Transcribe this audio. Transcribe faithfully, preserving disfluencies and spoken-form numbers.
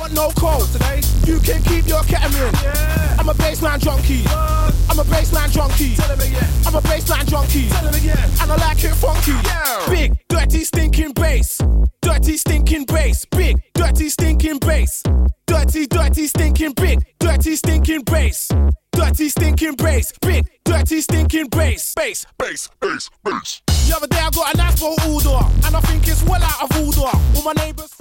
want no cold today. You can keep your ketamine. Yeah. I'm a baseline junkie. What? I'm a baseline junkie. Tell him again. I'm a baseline junkie. Tell him again. And I like it funky. Yeah. Big, dirty, stinking bass. Dirty, stinking bass. Big, dirty, stinking bass. Dirty, dirty, stinking big. Dirty, stinking bass. Dirty, stinking bass. Big, dirty, stinking bass. Bass, bass, bass, bass. The other day I got a nice boat order, and I think it's well out of order. All my neighbours.